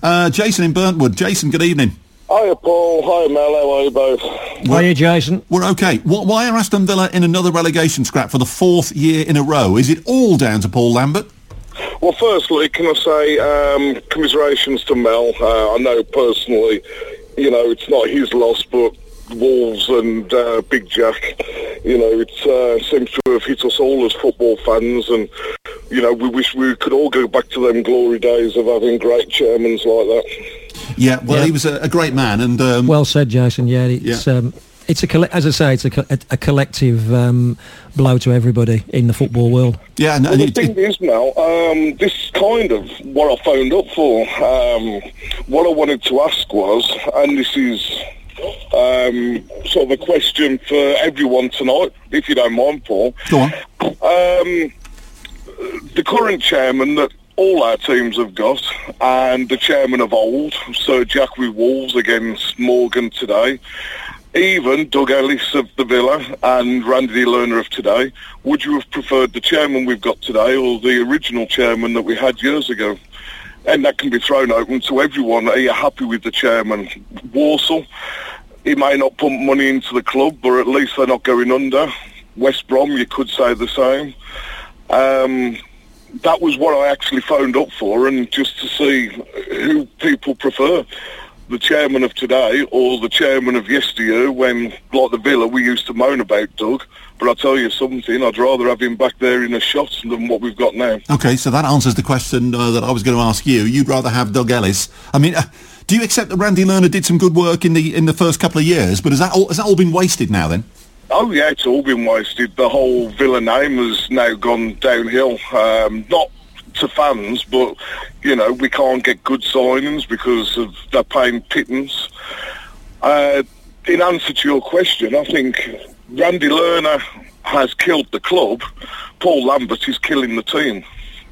Jason in Burntwood. Jason, good evening. Hiya, Paul. Hiya, Mel. How are you both? Hiya, Jason. We're okay. Why are Aston Villa in another relegation scrap for the 4th year in a row? Is it all down to Paul Lambert? Well, firstly, can I say commiserations to Mel. I know personally, it's not his loss, but Wolves and Big Jack, it seems to have hit us all as football fans, and, we wish we could all go back to them glory days of having great chairmen like that. Yeah, well, he was a great man, and well said, Jason. Yeah, it's as I say, it's a collective blow to everybody in the football world. Yeah, well, the thing is, Mel, this is kind of what I phoned up for. What I wanted to ask was, and this is sort of a question for everyone tonight, if you don't mind, Paul. Go on. The current chairman that all our teams have got, and the chairman of old, Sir Jack with Wolves against Morgan today, even Doug Ellis of the Villa and Randy Lerner of today, would you have preferred the chairman we've got today or the original chairman that we had years ago? And that can be thrown open to everyone. Are you happy with the chairman? Walsall, he may not pump money into the club, but at least they're not going under. West Brom, you could say the same. That was what I actually phoned up for, and just to see who people prefer, the chairman of today or the chairman of yesteryear, when, like the Villa, we used to moan about Doug. But I'll tell you something, I'd rather have him back there in a shot than what we've got now. OK, so that answers the question that I was going to ask you. You'd rather have Doug Ellis. I mean, do you accept that Randy Lerner did some good work in the first couple of years, but has that all been wasted now then? Oh, yeah, it's all been wasted. The whole Villa name has now gone downhill. Not to fans, but, we can't get good signings because of they're paying pittance. In answer to your question, I think Randy Lerner has killed the club. Paul Lambert is killing the team.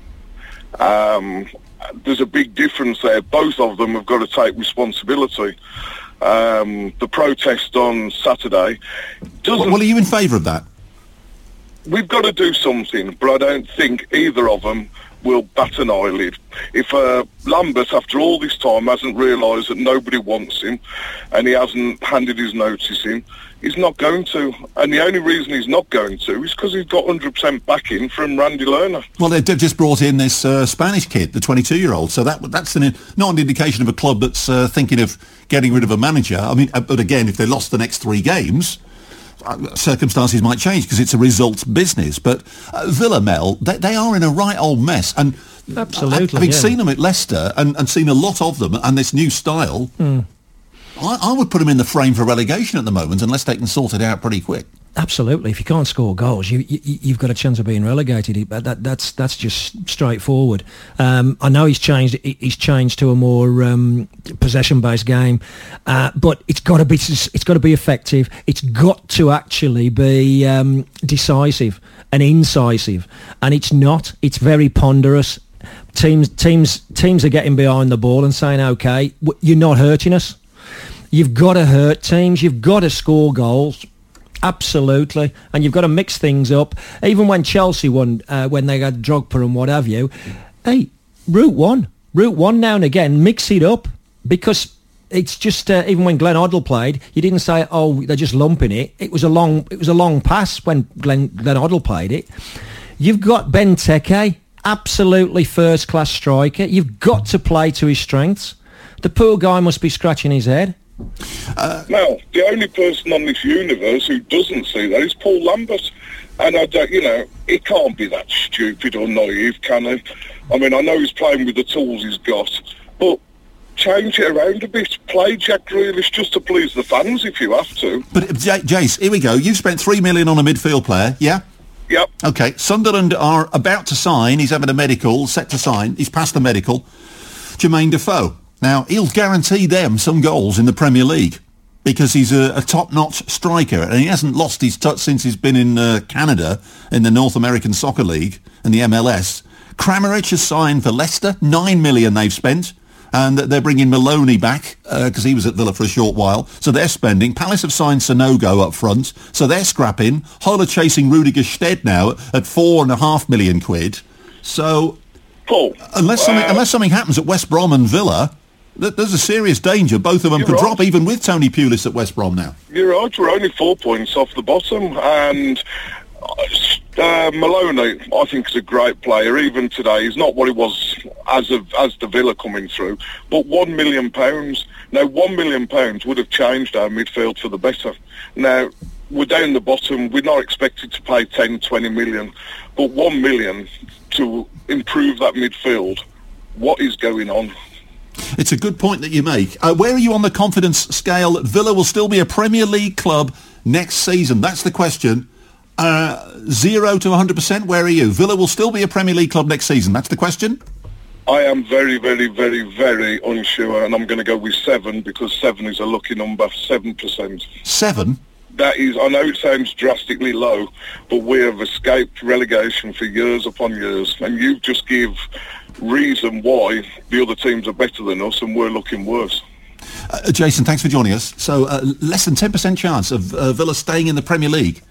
There's a big difference there. Both of them have got to take responsibility. The protest on Saturday doesn't... Well, are you in favour of that? We've got to do something, but I don't think either of them will bat an eyelid. If Lambert, after all this time, hasn't realised that nobody wants him and he hasn't handed his notice in, he's not going to. And the only reason he's not going to is because he's got 100% backing from Randy Lerner. Well, they've just brought in this Spanish kid, the 22-year-old, so that's not an indication of a club that's thinking of getting rid of a manager. I mean, but again, if they lost the next 3 games... circumstances might change because it's a results business, but Villa, Mel, they are in a right old mess, and absolutely, having seen them at Leicester and seen a lot of them and this new style, I would put them in the frame for relegation at the moment unless they can sort it out pretty quick. Absolutely. If you can't score goals, you've got a chance of being relegated. That's just straightforward. I know he's changed to a more possession-based game, but it's got to be effective. It's got to actually be decisive and incisive, and it's not. It's very ponderous. Teams are getting behind the ball and saying, "Okay, you're not hurting us." You've got to hurt teams. You've got to score goals. Absolutely, and you've got to mix things up. Even when Chelsea won, when they had Drogba and what have you, hey, route one now and again, mix it up, because it's just even when Glenn Hoddle played, you didn't say, oh, they're just lumping it. It was a long pass when Glenn Hoddle played it. You've got Benteke, absolutely first class striker. You've got to play to his strengths. The poor guy must be scratching his head. Now, the only person on this universe who doesn't see that is Paul Lambert. And I don't, he can't be that stupid or naive, can he? I mean, I know he's playing with the tools he's got, but change it around a bit. Play Jack Grealish just to please the fans if you have to. But, Jace, here we go. You've spent $3 million on a midfield player, yeah? Yep. OK, Sunderland are about to sign. He's having a medical, set to sign. He's passed the medical. Jermaine Defoe. Now, he'll guarantee them some goals in the Premier League because he's a top-notch striker, and he hasn't lost his touch since he's been in Canada in the North American Soccer League and the MLS. Kramaric has signed for Leicester, $9 million they've spent, and they're bringing Maloney back because he was at Villa for a short while, so they're spending. Palace have signed Sonogo up front, so they're scrapping. Hull are chasing Rudiger Stedt now at £4.5 million. So, Paul, unless something happens at West Brom and Villa, There's a serious danger. Both of them could drop, even with Tony Pulis at West Brom now. You're right. We're only 4 points off the bottom, and Maloney, I think, is a great player. Even today, he's not what he was as the Villa coming through. But £1 million. Now, £1 million would have changed our midfield for the better. Now, we're down the bottom. We're not expected to pay 10, 20 million, but 1 million to improve that midfield. What is going on? It's a good point that you make. Where are you on the confidence scale that Villa will still be a Premier League club next season? That's the question. 0 to 100%, where are you? Villa will still be a Premier League club next season. That's the question? I am very, very, very, very unsure, and I'm going to go with 7 because 7 is a lucky number, 7%. 7? That is, I know it sounds drastically low, but we have escaped relegation for years upon years, and you just give reason why the other teams are better than us and we're looking worse. Jason, thanks for joining us. So less than 10% chance of Villa staying in the Premier League.